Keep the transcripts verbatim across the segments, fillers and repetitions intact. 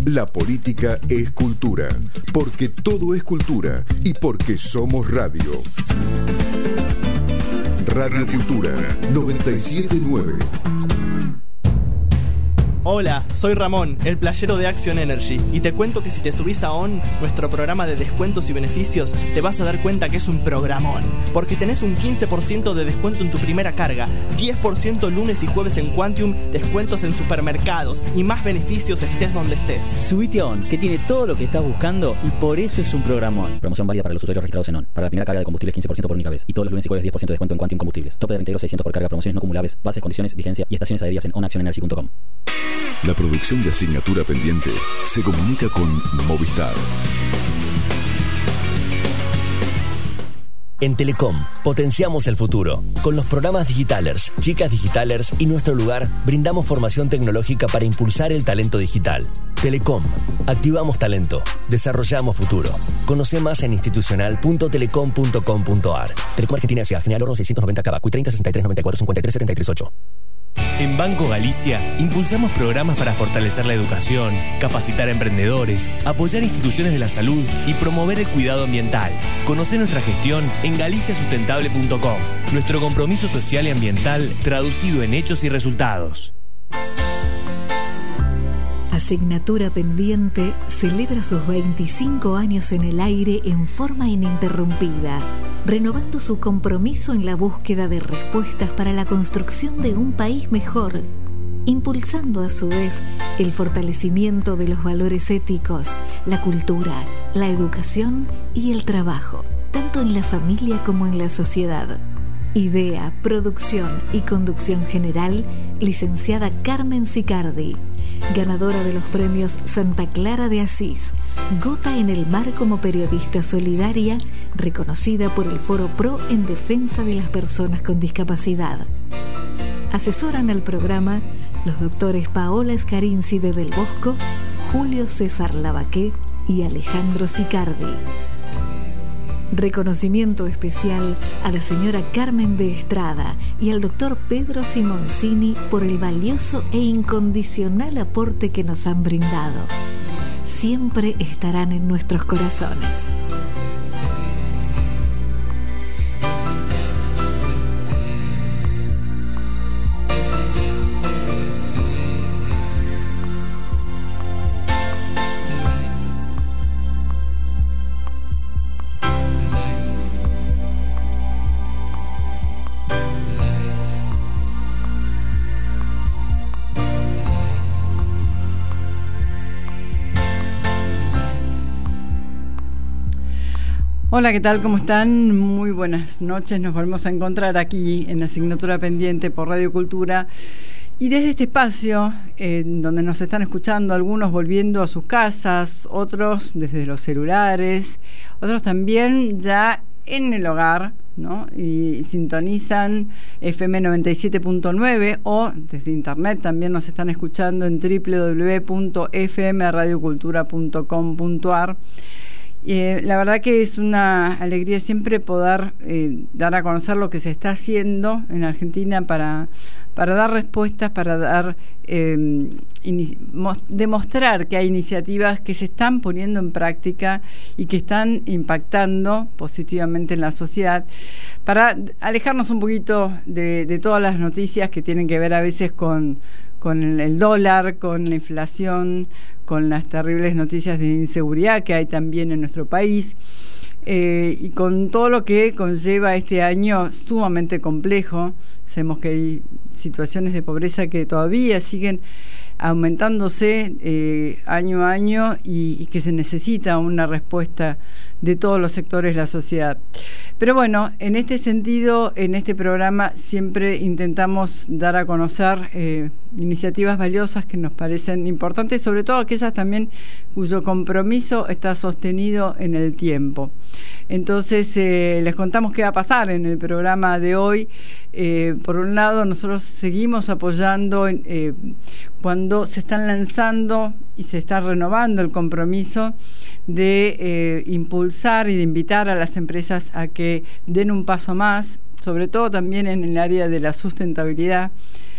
La política es cultura, porque todo es cultura y porque somos radio. Radio Cultura noventa y siete punto nueve. Hola, soy Ramón, el playero de Action Energy, y te cuento que si te subís a O N, nuestro programa de descuentos y beneficios, te vas a dar cuenta que es un programón, porque tenés un quince por ciento de descuento en tu primera carga, diez por ciento lunes y jueves en Quantium, descuentos en supermercados y más beneficios estés donde estés. Subite a O N, que tiene todo lo que estás buscando y por eso es un programón. Promoción válida para los usuarios registrados en O N. Para la primera carga de combustible quince por ciento por única vez, y todos los lunes y jueves diez por ciento de descuento en Quantium Combustibles. Tope de treinta y dos seiscientos por carga, promociones no acumulables, bases, condiciones, vigencia y estaciones adheridas en on action energy punto com. La producción de Asignatura Pendiente se comunica con Movistar. En Telecom, potenciamos el futuro. Con los programas Digitalers, Chicas Digitalers y Nuestro Lugar, brindamos formación tecnológica para impulsar el talento digital. Telecom, activamos talento, desarrollamos futuro. Conoce más en institucional punto telecom punto com punto a r. Telecom Argentina S A, General Oro seiscientos noventa Cava, Q treinta sesenta y tres noventa y cuatro cincuenta y tres setenta y tres ocho. En Banco Galicia impulsamos programas para fortalecer la educación, capacitar a emprendedores, apoyar instituciones de la salud y promover el cuidado ambiental. Conoce nuestra gestión en galicia sustentable punto com. Nuestro compromiso social y ambiental traducido en hechos y resultados. Asignatura Pendiente celebra sus veinticinco años en el aire en forma ininterrumpida, renovando su compromiso en la búsqueda de respuestas para la construcción de un país mejor, impulsando a su vez el fortalecimiento de los valores éticos, la cultura, la educación y el trabajo, tanto en la familia como en la sociedad. Idea, producción y conducción general, licenciada Carmen Sicardi, ganadora de los premios Santa Clara de Asís, Gota en el Mar como periodista solidaria, reconocida por el Foro Pro en defensa de las personas con discapacidad. Asesoran al programa los doctores Paola Scarinci de Del Bosco, Julio César Lavaqué y Alejandro Sicardi. Reconocimiento especial a la señora Carmen de Estrada y al doctor Pedro Simoncini por el valioso e incondicional aporte que nos han brindado. Siempre estarán en nuestros corazones. Hola, ¿qué tal? ¿Cómo están? Muy buenas noches. Nos volvemos a encontrar aquí en Asignatura Pendiente por Radio Cultura. Y desde este espacio, eh, donde nos están escuchando, algunos volviendo a sus casas, otros desde los celulares, otros también ya en el hogar, ¿no? Y sintonizan F M noventa y siete punto nueve o desde internet también nos están escuchando en doble u doble u doble u punto f m radio cultura punto com punto a r. Eh, la verdad que es una alegría siempre poder eh, dar a conocer lo que se está haciendo en Argentina para, para dar respuestas, para dar eh, ini- mos- demostrar que hay iniciativas que se están poniendo en práctica y que están impactando positivamente en la sociedad, para alejarnos un poquito de, de todas las noticias que tienen que ver a veces con con el, el dólar, con la inflación, con las terribles noticias de inseguridad que hay también en nuestro país, eh, y con todo lo que conlleva este año sumamente complejo. Sabemos que hay situaciones de pobreza que todavía siguen aumentándose eh, año a año y, y que se necesita una respuesta de todos los sectores de la sociedad. Pero bueno, en este sentido, en este programa siempre intentamos dar a conocer eh, iniciativas valiosas que nos parecen importantes, sobre todo aquellas también cuyo compromiso está sostenido en el tiempo. Entonces, eh, les contamos qué va a pasar en el programa de hoy. Eh, por un lado, nosotros seguimos apoyando eh, cuando se están lanzando y se está renovando el compromiso de eh, impulsar y de invitar a las empresas a que den un paso más, sobre todo también en el área de la sustentabilidad.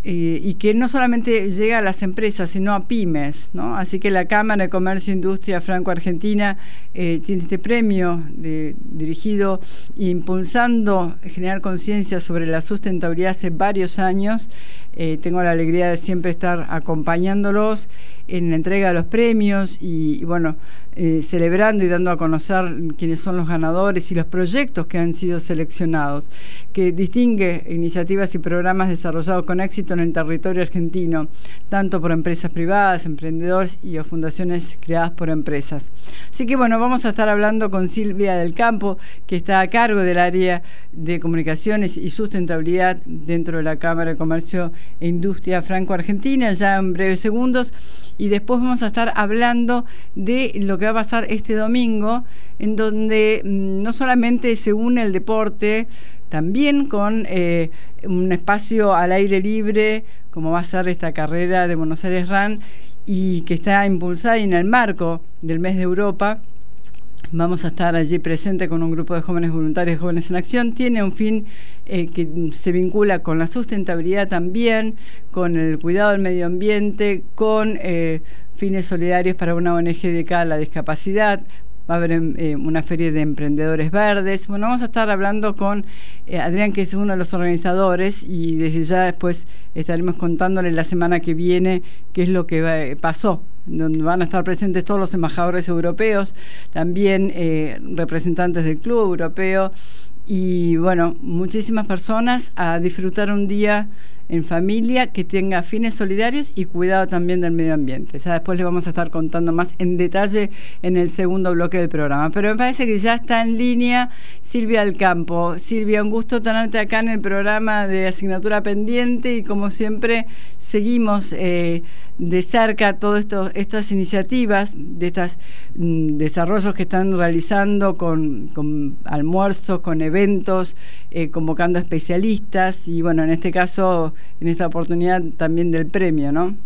eh, y que no solamente llega a las empresas, sino a pymes, ¿no? Así que la Cámara de Comercio e Industria Franco-Argentina eh, tiene este premio de, dirigido e impulsando generar conciencia sobre la sustentabilidad hace varios años. Eh, tengo la alegría de siempre estar acompañándolos en la entrega de los premios y, y bueno, eh, celebrando y dando a conocer quiénes son los ganadores y los proyectos que han sido seleccionados, que distingue iniciativas y programas desarrollados con éxito en el territorio argentino, tanto por empresas privadas, emprendedores y o fundaciones creadas por empresas. Así que bueno, vamos a estar hablando con Silvia del Campo, que está a cargo del área de comunicaciones y sustentabilidad dentro de la Cámara de Comercio e Industria Franco-Argentina, ya en breves segundos, y después vamos a estar hablando de lo que va a pasar este domingo, en donde mmm, no solamente se une el deporte, también con eh, un espacio al aire libre, como va a ser esta carrera de Buenos Aires Run, y que está impulsada y en el marco del mes de Europa. Vamos a estar allí presente con un grupo de jóvenes voluntarios, Jóvenes en Acción. Tiene un fin eh, que se vincula con la sustentabilidad también, con el cuidado del medio ambiente, con eh, fines solidarios para una O N G dedicada a la discapacidad. Va a haber eh, una feria de emprendedores verdes. Bueno, vamos a estar hablando con eh, Adrián, que es uno de los organizadores, y desde ya después estaremos contándole la semana que viene qué es lo que va, eh, pasó, donde van a estar presentes todos los embajadores europeos, también eh, representantes del Club Europeo, y bueno, muchísimas personas a disfrutar un día en familia que tenga fines solidarios y cuidado también del medio ambiente. Ya después les vamos a estar contando más en detalle en el segundo bloque del programa. Pero me parece que ya está en línea Silvia del Campo. Silvia, un gusto tenerte acá en el programa de Asignatura Pendiente, y como siempre seguimos eh, de cerca todas estas iniciativas, de estos mm, desarrollos que están realizando con, con almuerzos, con eventos, eh, convocando especialistas, y bueno, en este caso, en esta oportunidad también del premio, ¿no?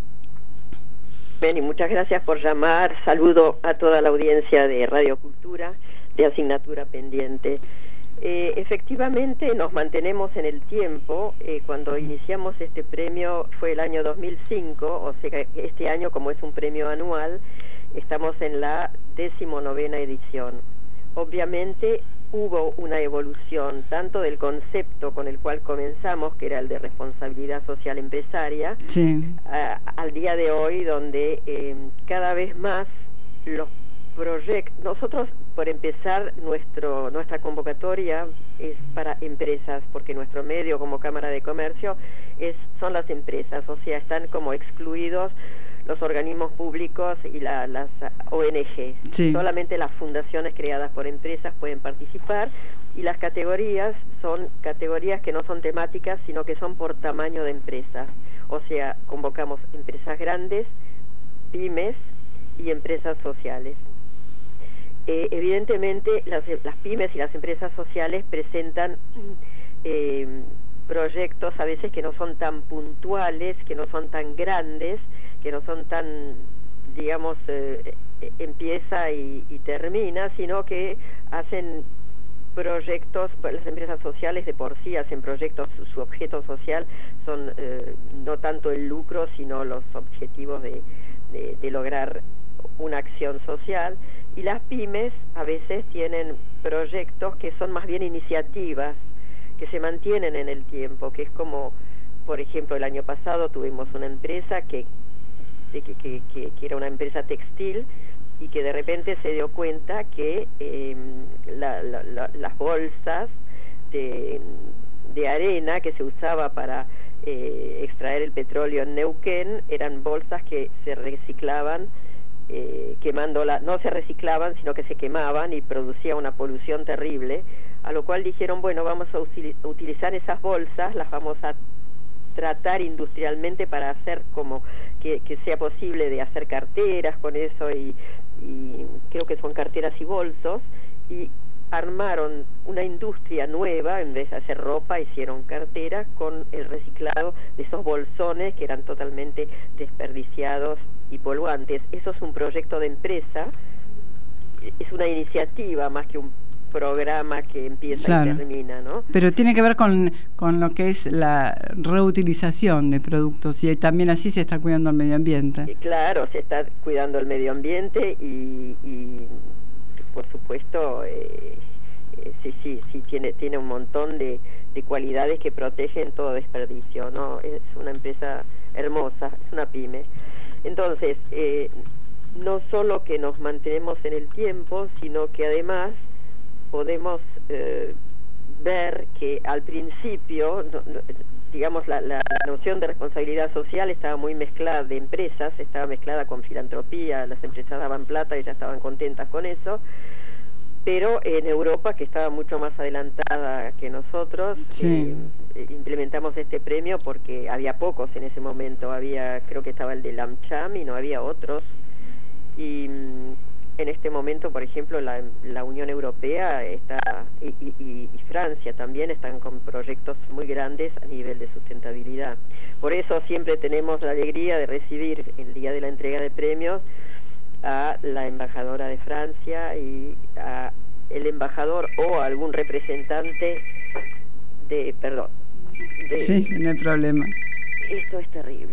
Bien, y muchas gracias por llamar. Saludo a toda la audiencia de Radio Cultura, de Asignatura Pendiente. Eh, efectivamente nos mantenemos en el tiempo. Eh, cuando iniciamos este premio fue el año dos mil cinco, o sea que este año, como es un premio anual, estamos en la decimonovena edición. Obviamente hubo una evolución tanto del concepto con el cual comenzamos, que era el de responsabilidad social empresaria, sí, a, al día de hoy, donde eh, cada vez más los proyectos, nosotros, por empezar, nuestro nuestra convocatoria es para empresas, porque nuestro medio como Cámara de Comercio es son las empresas, o sea, están como excluidos los organismos públicos y la, las O N G. Sí. Solamente las fundaciones creadas por empresas pueden participar, y las categorías son categorías que no son temáticas, sino que son por tamaño de empresas. O sea, convocamos empresas grandes, pymes y empresas sociales. Eh, evidentemente, las, las pymes y las empresas sociales presentan eh, proyectos a veces que no son tan puntuales, que no son tan grandes, que no son tan, digamos, eh, empieza y, y termina, sino que hacen proyectos. Las empresas sociales de por sí hacen proyectos, su, su objeto social son eh, no tanto el lucro, sino los objetivos de, de, de lograr una acción social. Y las pymes a veces tienen proyectos que son más bien iniciativas, que se mantienen en el tiempo, que es como, por ejemplo, el año pasado tuvimos una empresa que Que, que, que, que era una empresa textil, y que de repente se dio cuenta que eh, la, la, la, las bolsas de, de arena que se usaba para eh, extraer el petróleo en Neuquén eran bolsas que se reciclaban, eh, quemando la, no se reciclaban, sino que se quemaban, y producía una polución terrible, a lo cual dijeron, bueno, vamos a util, utilizar esas bolsas, las vamos a tratar industrialmente para hacer como que, que sea posible de hacer carteras con eso, y, y creo que son carteras y bolsos, y armaron una industria nueva. En vez de hacer ropa, hicieron carteras con el reciclado de esos bolsones que eran totalmente desperdiciados y poluantes. Eso es un proyecto de empresa, es una iniciativa más que un programa que empieza claro. y termina, ¿no? Pero tiene que ver con, con lo que es la reutilización de productos y también así se está cuidando el medio ambiente. Y claro, se está cuidando el medio ambiente y, y por supuesto, eh, eh, sí, sí, sí tiene, tiene un montón de, de cualidades que protegen todo desperdicio, ¿no? Es una empresa hermosa, es una pyme. Entonces, eh, no solo que nos mantenemos en el tiempo, sino que además podemos eh, ver que al principio, no, no, digamos, la, la, la noción de responsabilidad social estaba muy mezclada de empresas, estaba mezclada con filantropía, las empresas daban plata y ya estaban contentas con eso, pero en Europa, que estaba mucho más adelantada que nosotros, sí. eh, implementamos este premio porque había pocos en ese momento, había, creo que estaba el de AmCham y no había otros, y en este momento, por ejemplo, la, la Unión Europea está y, y, y Francia también están con proyectos muy grandes a nivel de sustentabilidad. Por eso siempre tenemos la alegría de recibir el día de la entrega de premios a la embajadora de Francia y a el embajador o a algún representante de, perdón. De, sí, no hay problema. Esto es terrible.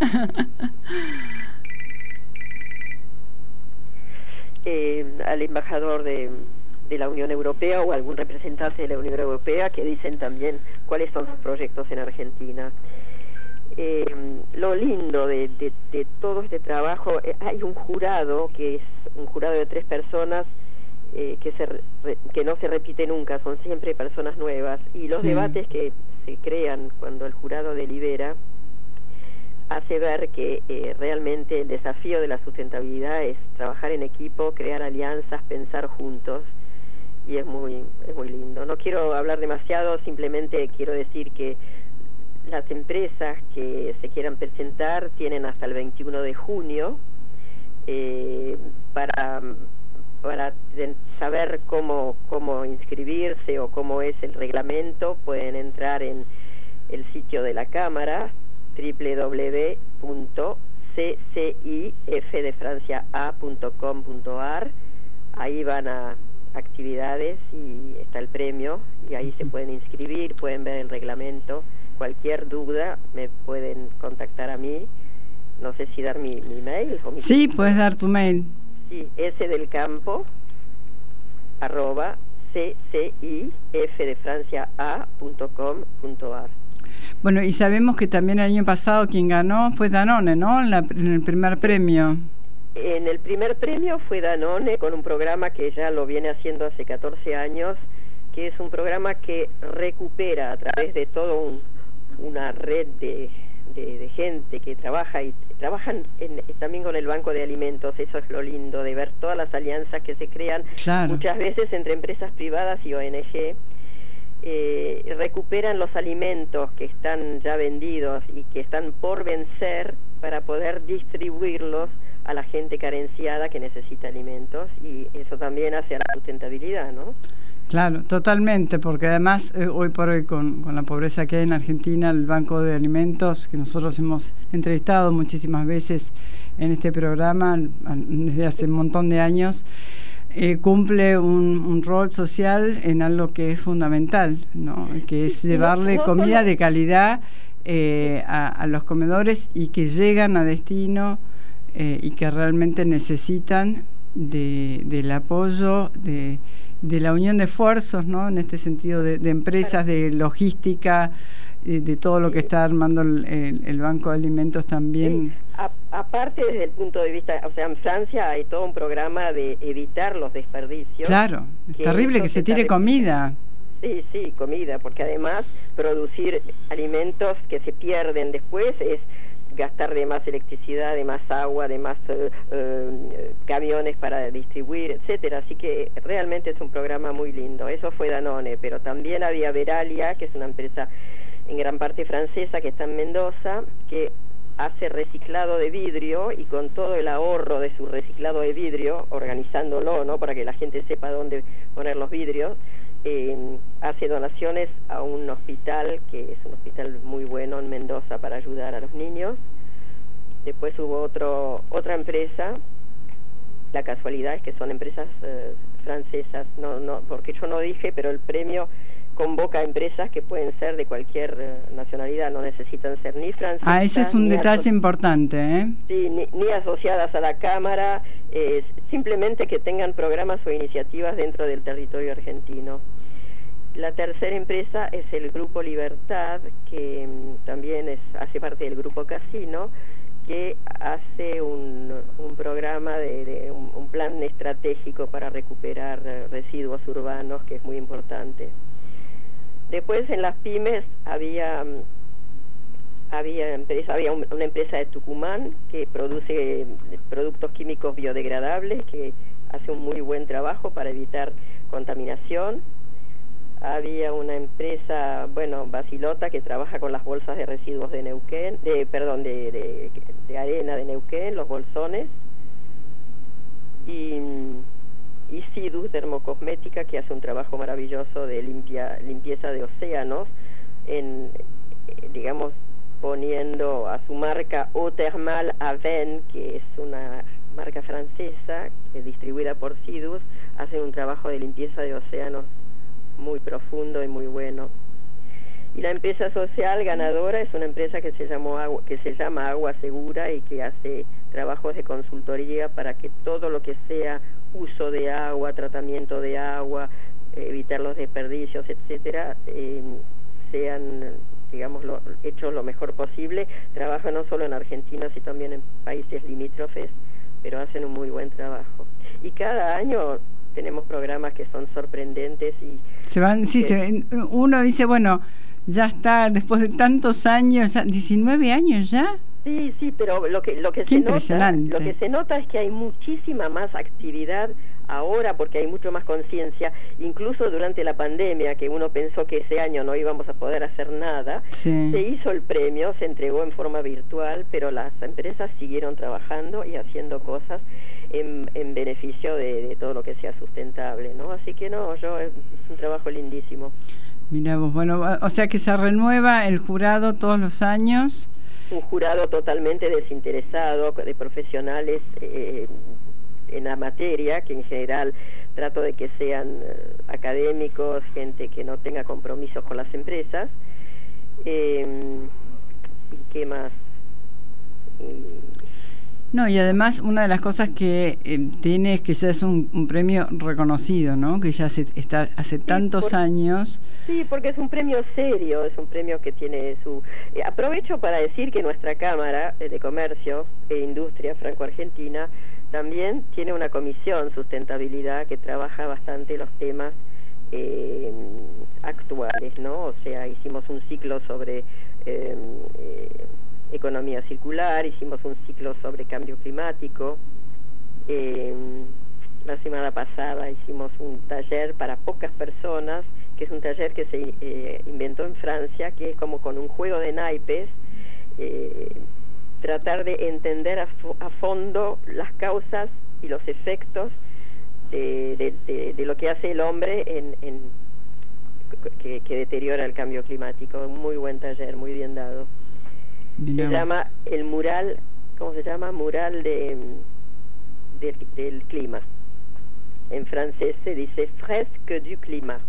Eh, al embajador de, de la Unión Europea o algún representante de la Unión Europea que dicen también cuáles son sus proyectos en Argentina. Eh, lo lindo de, de, de todo este trabajo, eh, hay un jurado que es un jurado de tres personas eh, que, se re, que no se repite nunca, son siempre personas nuevas, y los sí. debates que se crean cuando el jurado delibera hace ver que eh, realmente el desafío de la sustentabilidad es trabajar en equipo, crear alianzas, pensar juntos, y es muy, es muy lindo. No quiero hablar demasiado, simplemente quiero decir que las empresas que se quieran presentar tienen hasta el veintiuno de junio eh, para, para saber cómo, cómo inscribirse o cómo es el reglamento. Pueden entrar en el sitio de la Cámara, doble u doble u doble u punto c c i f de francia a punto com punto a r. Ahí van a actividades y está el premio, y ahí se pueden inscribir, pueden ver el reglamento. Cualquier duda me pueden contactar a mí. No sé si dar mi, mi mail o mi sí, título. Puedes dar tu mail. Sí, S del campo arroba c c i f de francia a punto com punto a r. Bueno, y sabemos que también el año pasado quien ganó fue Danone, ¿no? En, la, en el primer premio. En el primer premio fue Danone, con un programa que ya lo viene haciendo hace catorce años, que es un programa que recupera a través de todo un, una red de, de, de gente que trabaja y trabajan en, también con el Banco de Alimentos. Eso es lo lindo de ver todas las alianzas que se crean, claro. muchas veces entre empresas privadas y O N G. Eh, recuperan los alimentos que están ya vendidos y que están por vencer para poder distribuirlos a la gente carenciada que necesita alimentos, y eso también hace a la sustentabilidad, ¿no? Claro, totalmente, porque además eh, hoy por hoy con, con la pobreza que hay en Argentina, el Banco de Alimentos, que nosotros hemos entrevistado muchísimas veces en este programa desde hace un montón de años, Eh, cumple un, un rol social en algo que es fundamental, ¿no? Que es llevarle no, no, comida no. de calidad eh, a, a los comedores, y que llegan a destino eh, y que realmente necesitan de, del apoyo de, de la unión de esfuerzos, ¿no? En este sentido de, de empresas, de logística, de, de todo lo que está armando el, el, el Banco de Alimentos también. Sí. A, aparte desde el punto de vista, o sea, en Francia hay todo un programa de evitar los desperdicios. Claro, es terrible que se tire comida. Sí, sí, comida, porque además producir alimentos que se pierden después es gastar de más electricidad, de más agua, de más uh, uh, camiones para distribuir, etcétera. Así que realmente es un programa muy lindo. Eso fue Danone, pero también había Veralia, que es una empresa en gran parte francesa que está en Mendoza, que hace reciclado de vidrio, y con todo el ahorro de su reciclado de vidrio, organizándolo, ¿no?, para que la gente sepa dónde poner los vidrios, eh, hace donaciones a un hospital, que es un hospital muy bueno en Mendoza, para ayudar a los niños. Después hubo otro otra empresa, la casualidad es que son empresas eh, francesas, no, no, porque yo no dije, pero el premio convoca a empresas que pueden ser de cualquier uh, nacionalidad, no necesitan ser ni francesas. Ah, ese es un detalle importante, ¿eh? Sí, ni, ni asociadas a la Cámara, eh, simplemente que tengan programas o iniciativas dentro del territorio argentino. La tercera empresa es el Grupo Libertad, que um, también es, hace parte del Grupo Casino, que hace un, un programa, de, de un, un plan estratégico para recuperar uh, residuos urbanos, que es muy importante. Después en las pymes había había empresa, había un, una empresa de Tucumán que produce productos químicos biodegradables, que hace un muy buen trabajo para evitar contaminación. Había una empresa, bueno, Basilota, que trabaja con las bolsas de residuos de Neuquén, de, perdón, de, de, de arena de Neuquén, los bolsones. Y y Sidus Dermocosmética, que hace un trabajo maravilloso de limpia, limpieza de océanos, en, digamos, poniendo a su marca Eau Thermale Aven, que es una marca francesa, que es distribuida por Sidus, hacen un trabajo de limpieza de océanos muy profundo y muy bueno. Y la empresa social ganadora es una empresa que se llamó Agua, que se llama Agua Segura, y que hace trabajos de consultoría para que todo lo que sea uso de agua, tratamiento de agua, eh, evitar los desperdicios, etcétera, eh, sean, digamos, lo, hechos lo mejor posible. Trabaja no solo en Argentina, sino también en países limítrofes, pero hacen un muy buen trabajo. Y cada año tenemos programas que son sorprendentes y se van, sí, que, se ven, uno dice, bueno, ya está, después de tantos años, ya, diecinueve años ya. Sí, sí, pero lo que lo que Qué se nota, impresionante. lo que se nota es que hay muchísima más actividad ahora, porque hay mucho más conciencia, incluso durante la pandemia, que uno pensó que ese año no íbamos a poder hacer nada. Sí. Se hizo el premio, se entregó en forma virtual, pero las empresas siguieron trabajando y haciendo cosas en, en beneficio de, de todo lo que sea sustentable, ¿no? Así que no, yo es un trabajo lindísimo. Mirá vos, bueno, o sea que se renueva el jurado todos los años. Un jurado totalmente desinteresado, de profesionales eh, en la materia, que en general trato de que sean eh, académicos, gente que no tenga compromisos con las empresas. Eh, ¿Y qué más? Y, No, y además una de las cosas que eh, tiene es que ya es un, un premio reconocido, ¿no? Que ya se, está hace tantos sí, por, años. Sí, porque es un premio serio, es un premio que tiene su... Eh, aprovecho para decir que nuestra Cámara de Comercio e Industria Franco-Argentina también tiene una comisión sustentabilidad que trabaja bastante los temas eh, actuales, ¿no? O sea, hicimos un ciclo sobre... Eh, eh, economía circular, hicimos un ciclo sobre cambio climático, eh, la semana pasada hicimos un taller para pocas personas, que es un taller que se eh, inventó en Francia, que es como con un juego de naipes, eh, tratar de entender a, fo a fondo las causas y los efectos de, de, de, de lo que hace el hombre en, en que, que deteriora el cambio climático. Un muy buen taller, muy bien dado. Se llama el mural, ¿cómo se llama? Mural de, de, del clima. En francés se dice fresque du climat.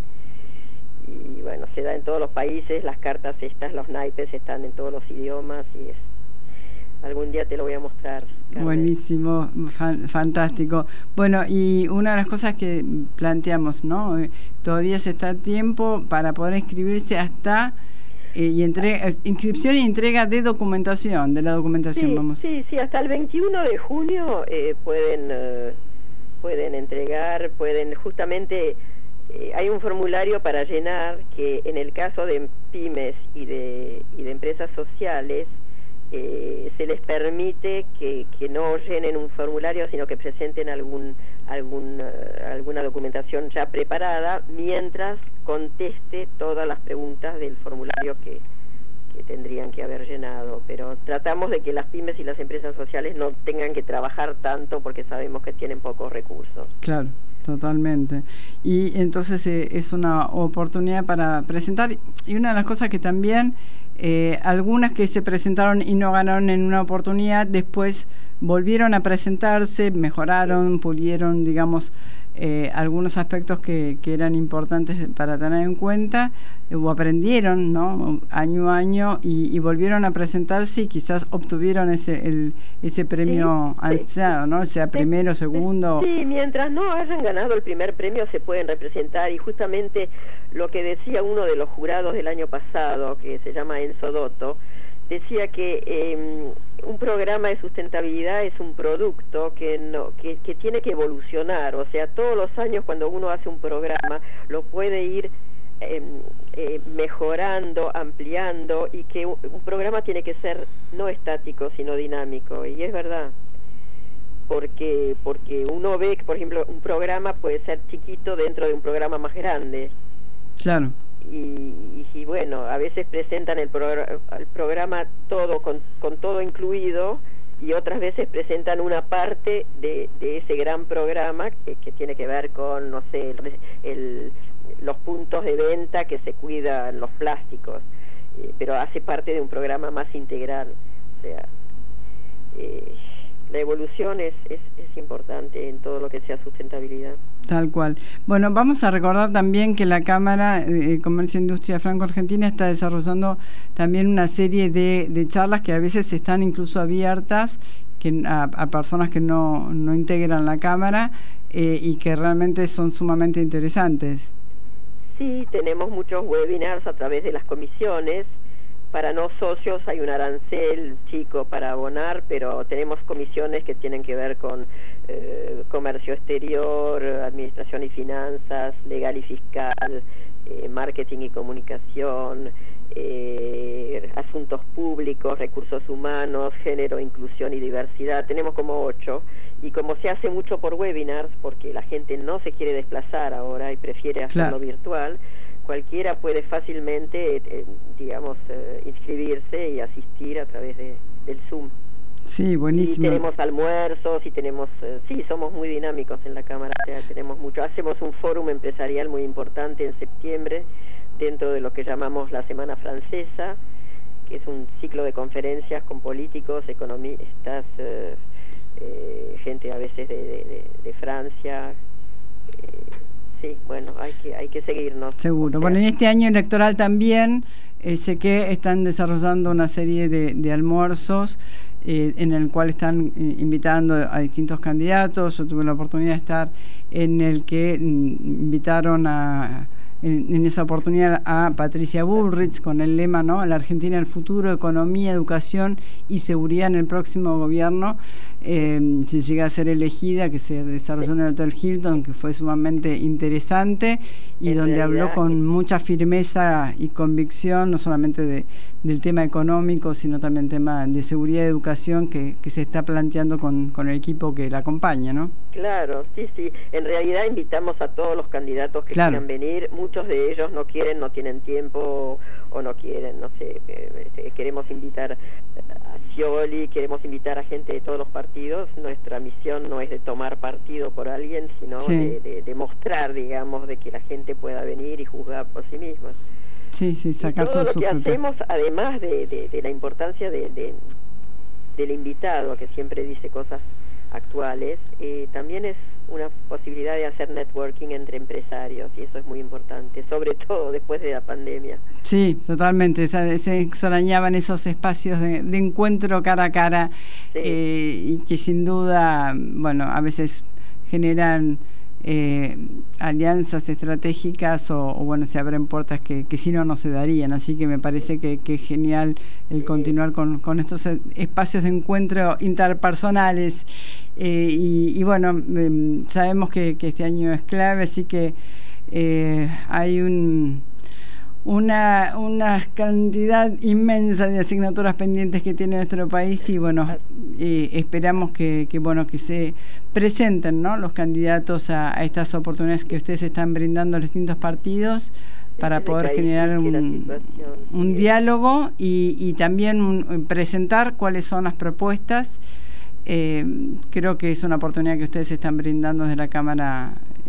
Y bueno, se da en todos los países, las cartas estas, los naipes están en todos los idiomas y es... Algún día te lo voy a mostrar, Carmen. Buenísimo, fan, fantástico. Bueno, y una de las cosas que planteamos, ¿no? Todavía se está a tiempo para poder inscribirse hasta... Eh, y entrega, inscripción y entrega de documentación, de la documentación, sí, vamos. Sí, sí, hasta el veintiuno de junio eh, pueden eh, pueden entregar, pueden justamente, eh, hay un formulario para llenar que en el caso de pymes y de, y de empresas sociales, eh, se les permite que, que no llenen un formulario, sino que presenten algún, algún, uh, alguna documentación ya preparada, mientras conteste todas las preguntas del formulario que, que tendrían que haber llenado. Pero tratamos de que las pymes y las empresas sociales no tengan que trabajar tanto, porque sabemos que tienen pocos recursos. Claro, totalmente. Y entonces eh, es una oportunidad para presentar, y una de las cosas que también... Eh, algunas que se presentaron y no ganaron en una oportunidad, después volvieron a presentarse, mejoraron, pulieron, digamos, eh, algunos aspectos que, que eran importantes para tener en cuenta, eh, o aprendieron, ¿no? Año a año, y, y volvieron a presentarse y quizás obtuvieron ese el, ese premio sí, ansiado, ¿no? Sea primero, sí, segundo. Sí, mientras no hayan ganado el primer premio se pueden representar, y justamente lo que decía uno de los jurados del año pasado, que se llama Enzo Dotto, decía que eh, un programa de sustentabilidad es un producto que no que, que tiene que evolucionar, o sea, todos los años cuando uno hace un programa lo puede ir eh, eh, mejorando, ampliando, y que un, un programa tiene que ser no estático sino dinámico, y es verdad, porque porque uno ve que, por ejemplo, un programa puede ser chiquito dentro de un programa más grande. Claro. Y, y, y bueno, a veces presentan el, progr el programa todo con, con todo incluido, y otras veces presentan una parte de, de ese gran programa que, que tiene que ver con, no sé, el, el, los puntos de venta, que se cuidan los plásticos, eh, pero hace parte de un programa más integral. O sea, eh, la evolución es, es, es importante en todo lo que sea sustentabilidad. Tal cual. Bueno, vamos a recordar también que la Cámara de Comercio e Industria Franco-Argentina está desarrollando también una serie de, de charlas que a veces están incluso abiertas que, a, a personas que no, no integran la Cámara, eh, y que realmente son sumamente interesantes. Sí, tenemos muchos webinars a través de las comisiones. Para no socios hay un arancel chico para abonar, pero tenemos comisiones que tienen que ver con eh, comercio exterior, administración y finanzas, legal y fiscal, eh, marketing y comunicación, eh, asuntos públicos, recursos humanos, género, inclusión y diversidad. Tenemos como ocho, y como se hace mucho por webinars, porque la gente no se quiere desplazar ahora y prefiere hacerlo Claro. virtual, cualquiera puede fácilmente, eh, digamos, eh, inscribirse y asistir a través de, del Zoom. Sí, buenísimo. Y tenemos almuerzos y tenemos, eh, sí, somos muy dinámicos en la Cámara, o sea, tenemos mucho. Hacemos un fórum empresarial muy importante en septiembre, dentro de lo que llamamos la Semana Francesa, que es un ciclo de conferencias con políticos, economistas, eh, eh, gente a veces de, de, de, de Francia. Eh, Sí, bueno, hay que hay que seguirnos. Seguro. O sea, Bueno, en este año electoral también eh, sé que están desarrollando una serie de, de almuerzos eh, en el cual están eh, invitando a distintos candidatos. Yo tuve la oportunidad de estar en el que mm, invitaron a en, en esa oportunidad a Patricia Bullrich con el lema, ¿no? La Argentina del futuro, economía, educación y seguridad en el próximo gobierno. Eh, si llega a ser elegida, que se desarrolló en el Hotel Hilton, que fue sumamente interesante, y en donde realidad, habló con mucha firmeza y convicción, no solamente de, del tema económico, sino también tema de seguridad y educación que, que se está planteando con, con el equipo que la acompaña, ¿no? Claro, sí, sí. En realidad invitamos a todos los candidatos que Claro. quieran venir. Muchos de ellos no quieren, no tienen tiempo o no quieren, no sé. Eh, queremos invitar a Scioli, queremos invitar a gente de todos los partidos. Nuestra misión no es de tomar partido por alguien, sino Sí. de, de, de mostrar, digamos, de que la gente pueda venir y juzgar por sí misma. Sí, sí, sacar Y todo su lo que propio- hacemos, además de, de, de la importancia de, de, del invitado, que siempre dice cosas actuales, eh, también es una posibilidad de hacer networking entre empresarios, y eso es muy importante, sobre todo después de la pandemia. Sí, totalmente. Se, se extrañaban esos espacios de, de encuentro cara a cara, Sí. eh, y que sin duda, bueno, a veces generan eh, alianzas estratégicas o, o, bueno, se abren puertas que, que si no, no se darían. Así que me parece que, que es genial el Sí. continuar con, con estos espacios de encuentro interpersonales. Eh, y, y bueno, eh, sabemos que, que este año es clave, así que eh, hay un... Una, una cantidad inmensa de asignaturas pendientes que tiene nuestro país, y bueno, eh, esperamos que, que bueno que se presenten, ¿no?, los candidatos a, a estas oportunidades que ustedes están brindando a los distintos partidos para Desde poder que generar existe la un, situación, un sí. diálogo y, y también un, presentar cuáles son las propuestas. Eh, creo que es una oportunidad que ustedes están brindando desde la Cámara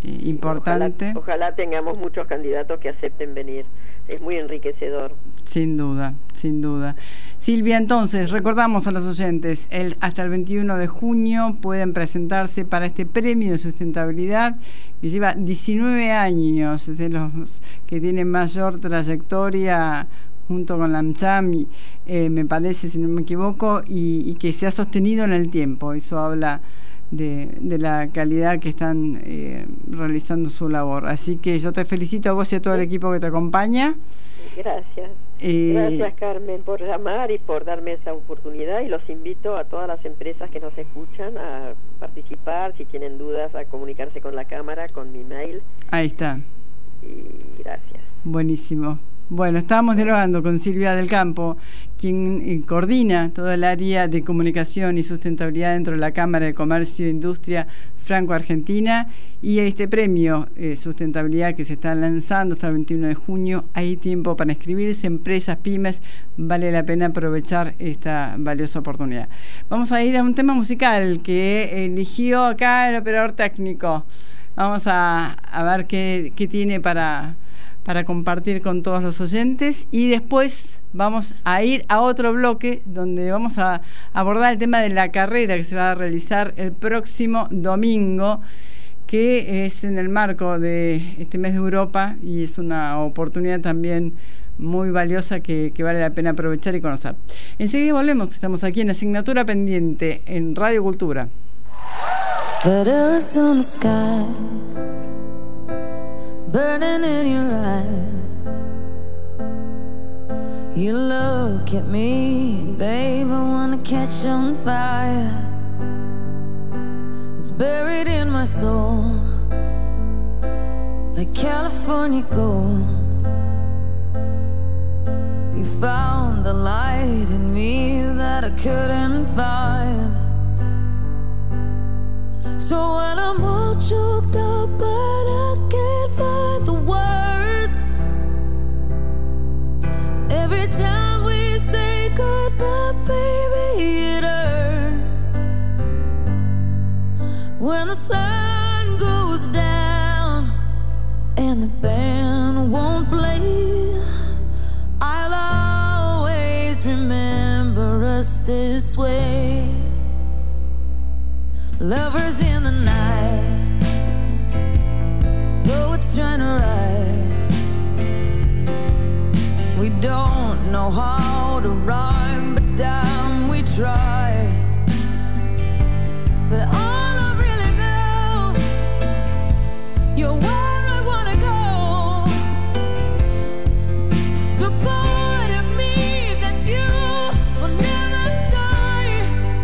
eh, importante. Ojalá, ojalá tengamos muchos candidatos que acepten venir. Es muy enriquecedor. Sin duda, sin duda. Silvia, entonces, recordamos a los oyentes, el, hasta el veintiuno de junio pueden presentarse para este premio de sustentabilidad que lleva diecinueve años, es de los que tienen mayor trayectoria junto con la AmCham, eh, me parece, si no me equivoco, y, y que se ha sostenido en el tiempo. Eso habla de, de la calidad que están eh, realizando su labor. Así que yo te felicito a vos y a todo el equipo que te acompaña. Gracias. Eh, Gracias, Carmen, por llamar y por darme esa oportunidad, y los invito a todas las empresas que nos escuchan a participar, si tienen dudas, a comunicarse con la Cámara, con mi mail. Ahí está. Y gracias. Buenísimo. Bueno, estábamos dialogando con Silvia del Campo, quien eh, coordina toda el área de comunicación y sustentabilidad dentro de la Cámara de Comercio e Industria Franco-Argentina, y este premio eh, sustentabilidad que se está lanzando hasta el veintiuno de junio. Hay tiempo para inscribirse, empresas, pymes, vale la pena aprovechar esta valiosa oportunidad. Vamos a ir a un tema musical que eligió acá el operador técnico. Vamos a, a ver qué, qué tiene para... para compartir con todos los oyentes, y después vamos a ir a otro bloque donde vamos a abordar el tema de la carrera que se va a realizar el próximo domingo, que es en el marco de este mes de Europa, y es una oportunidad también muy valiosa que, que vale la pena aprovechar y conocer. Enseguida volvemos, estamos aquí en Asignatura Pendiente en Radio Cultura. Burning in your eyes, you look at me, babe, I wanna catch on fire. It's buried in my soul, like California gold. You found the light in me that I couldn't find. So when I'm all choked up but I can't find the words, every time we say goodbye, baby, it hurts. When the sun goes down and the band won't play, I'll always remember us this way. Lovers in the night, though it's trying to ride, we don't know how to rhyme, but damn, we try. But all I really know, you're where I wanna go. The part of me that you will never die.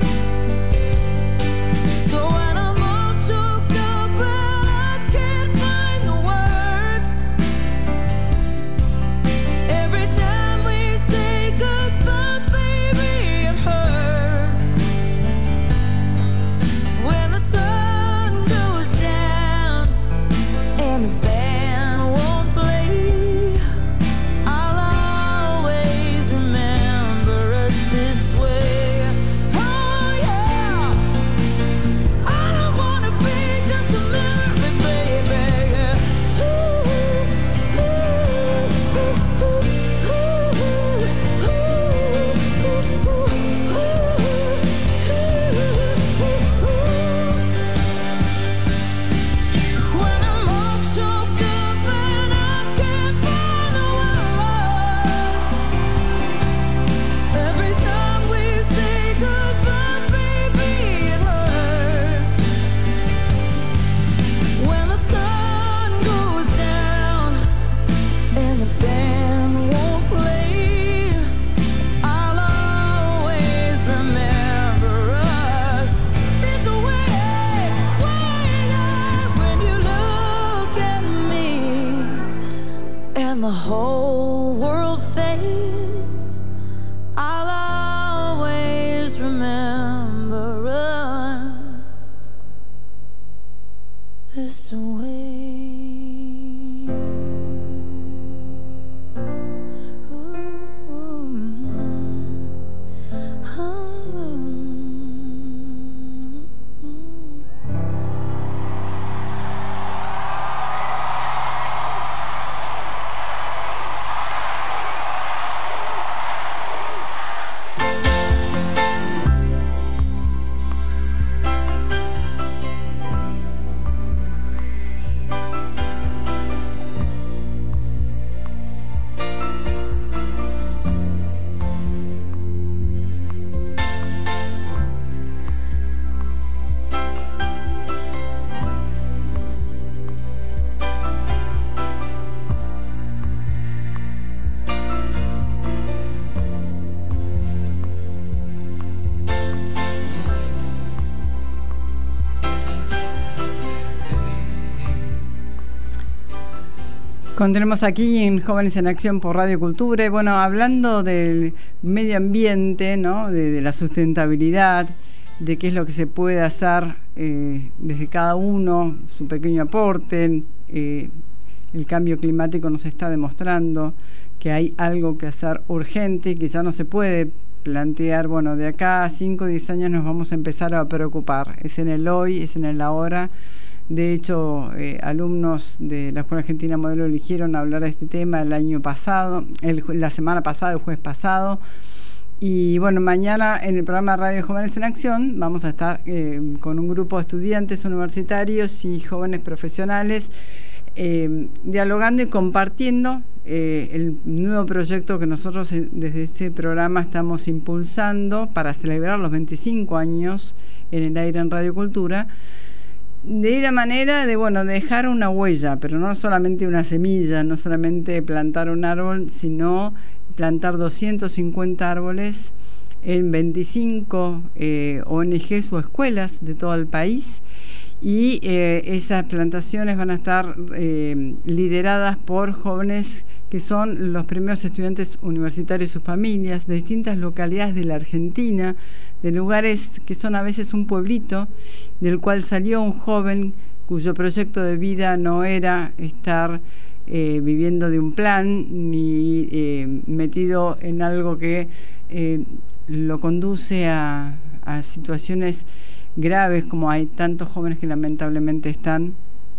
So when I'm all choked up and I can't find the words, every time we say goodbye, baby, it hurts. Continuamos aquí en Jóvenes en Acción por Radio Cultura. Y bueno, hablando del medio ambiente, ¿no? de, de la sustentabilidad, de qué es lo que se puede hacer eh, desde cada uno, su pequeño aporte. Eh, el cambio climático nos está demostrando que hay algo que hacer urgente, que ya no se puede plantear, bueno, de acá a cinco o diez años nos vamos a empezar a preocupar. Es en el hoy, es en el ahora. De hecho, eh, alumnos de la Escuela Argentina Modelo eligieron hablar de este tema el año pasado, el, la semana pasada, el jueves pasado. Y bueno, mañana en el programa Radio Jóvenes en Acción vamos a estar eh, con un grupo de estudiantes universitarios y jóvenes profesionales eh, dialogando y compartiendo eh, el nuevo proyecto que nosotros eh, desde este programa estamos impulsando para celebrar los veinticinco años en el aire en Radio Cultura, de la manera de, bueno, dejar una huella, pero no solamente una semilla, no solamente plantar un árbol, sino plantar doscientos cincuenta árboles en veinticinco eh, O N Ges o escuelas de todo el país, y eh, esas plantaciones van a estar eh, lideradas por jóvenes que son los primeros estudiantes universitarios y sus familias de distintas localidades de la Argentina, de lugares que son a veces un pueblito, del cual salió un joven cuyo proyecto de vida no era estar eh, viviendo de un plan, ni eh, metido en algo que eh, lo conduce a, a situaciones graves, como hay tantos jóvenes que lamentablemente están.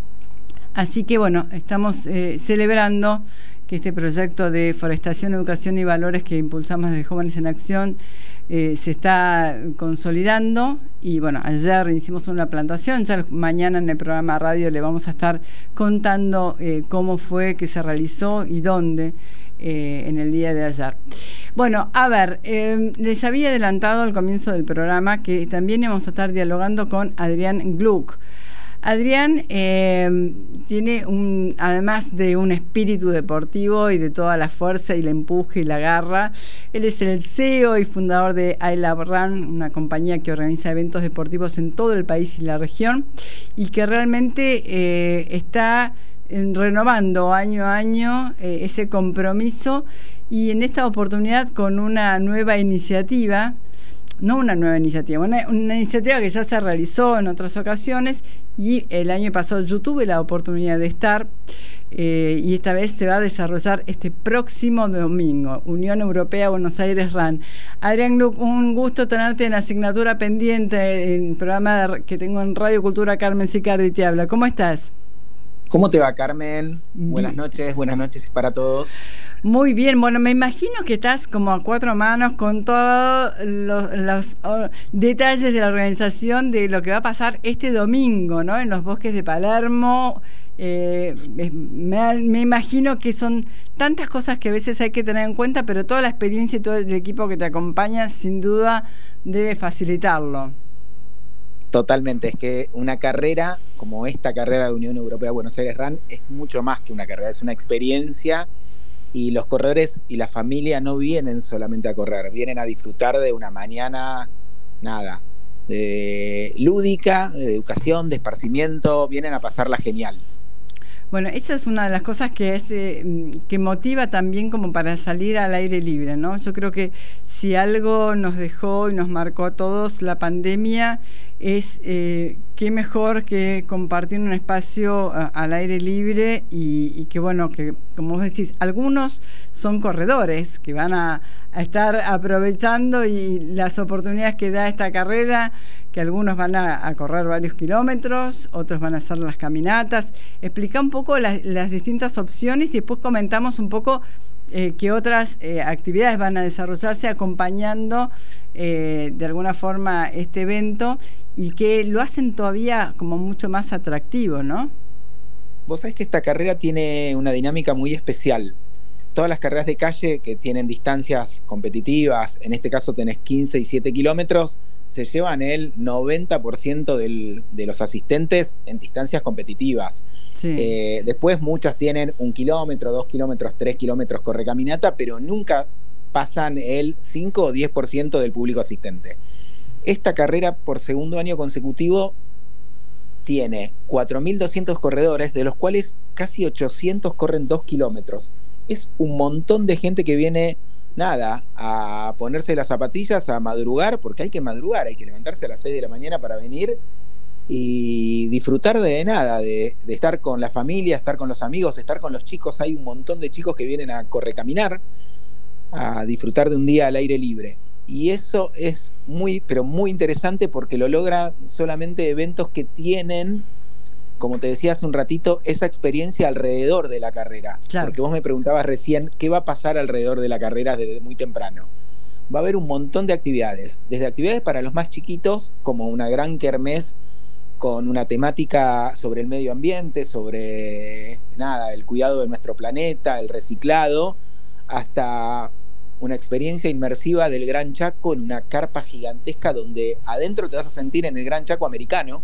Así que bueno, estamos eh, celebrando que este proyecto de forestación, educación y valores que impulsamos desde Jóvenes en Acción eh, se está consolidando. Y bueno, ayer hicimos una plantación, ya mañana en el programa radio le vamos a estar contando eh, cómo fue que se realizó y dónde eh, en el día de ayer. Bueno, a ver, eh, les había adelantado al comienzo del programa que también vamos a estar dialogando con Adrián Gluck. Adrián eh, tiene un, además de un espíritu deportivo y de toda la fuerza y el empuje y la garra, él es el C E O y fundador de I Love Run, una compañía que organiza eventos deportivos en todo el país y la región, y que realmente eh, está eh, renovando año a año eh, ese compromiso, y en esta oportunidad con una nueva iniciativa. No una nueva iniciativa, una, una iniciativa que ya se realizó en otras ocasiones, y el año pasado yo tuve la oportunidad de estar eh, y esta vez se va a desarrollar este próximo domingo, Unión Europea Buenos Aires Run. Adrián Gluck, un gusto tenerte en Asignatura Pendiente, en el programa de, que tengo en Radio Cultura. Carmen Sicardi te habla. ¿Cómo estás? ¿Cómo te va, Carmen? Bien. Buenas noches, buenas noches para todos. Muy bien, bueno, me imagino que estás como a cuatro manos con todos los, los oh, detalles de la organización de lo que va a pasar este domingo, ¿no? En los bosques de Palermo. Eh, me, me imagino que son tantas cosas que a veces hay que tener en cuenta, pero toda la experiencia y todo el equipo que te acompaña sin duda debe facilitarlo. Totalmente, es que una carrera como esta carrera de Unión Europea Buenos Aires Run es mucho más que una carrera, es una experiencia, y los corredores y la familia no vienen solamente a correr, vienen a disfrutar de una mañana, nada, de lúdica, de educación, de esparcimiento, vienen a pasarla genial. Bueno, esa es una de las cosas que es eh, que motiva también como para salir al aire libre, ¿no? Yo creo que si algo nos dejó y nos marcó a todos la pandemia es eh, qué mejor que compartir un espacio a, al aire libre, y, y que bueno, que como vos decís, algunos son corredores que van a, a estar aprovechando y las oportunidades que da esta carrera, que algunos van a, a correr varios kilómetros, otros van a hacer las caminatas. Explica un poco las, las distintas opciones y después comentamos un poco eh, qué otras eh, actividades van a desarrollarse acompañando eh, de alguna forma este evento, y que lo hacen todavía como mucho más atractivo, ¿no? Vos sabés que esta carrera tiene una dinámica muy especial. Todas las carreras de calle que tienen distancias competitivas, en este caso tenés quince y siete kilómetros, se llevan el noventa por ciento del, de los asistentes en distancias competitivas. Sí. Eh, después muchas tienen un kilómetro, dos kilómetros, tres kilómetros correcaminata, pero nunca pasan el cinco o diez por ciento del público asistente. Esta carrera por segundo año consecutivo tiene cuatro mil doscientos corredores, de los cuales casi ochocientos corren dos kilómetros. Es un montón de gente que viene, nada, a ponerse las zapatillas, a madrugar, porque hay que madrugar, hay que levantarse a las seis de la mañana para venir y disfrutar de nada, de, de estar con la familia, estar con los amigos, estar con los chicos. Hay un montón de chicos que vienen a correcaminar, a disfrutar de un día al aire libre. Y eso es muy, pero muy interesante, porque lo logra solamente eventos que tienen, como te decía hace un ratito, esa experiencia alrededor de la carrera. Claro. Porque vos me preguntabas recién qué va a pasar alrededor de la carrera desde muy temprano. Va a haber un montón de actividades, desde actividades para los más chiquitos, como una gran kermés con una temática sobre el medio ambiente, sobre nada, el cuidado de nuestro planeta, el reciclado, hasta una experiencia inmersiva del Gran Chaco en una carpa gigantesca donde adentro te vas a sentir en el Gran Chaco americano,